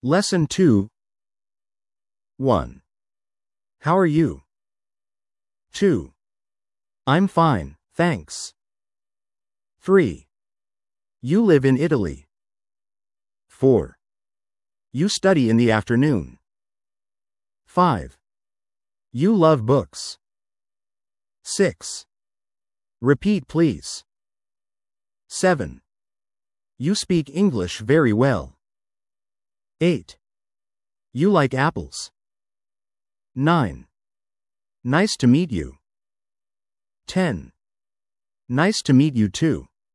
Lesson 2. 1. How are you? 2. I'm fine, thanks. 3. You live in Italy. 4. You study in the afternoon. 5. You love books. 6. Repeat please. 7. You speak English very well. 8. You like apples. 9. Nice to meet you. 10. Nice to meet you too.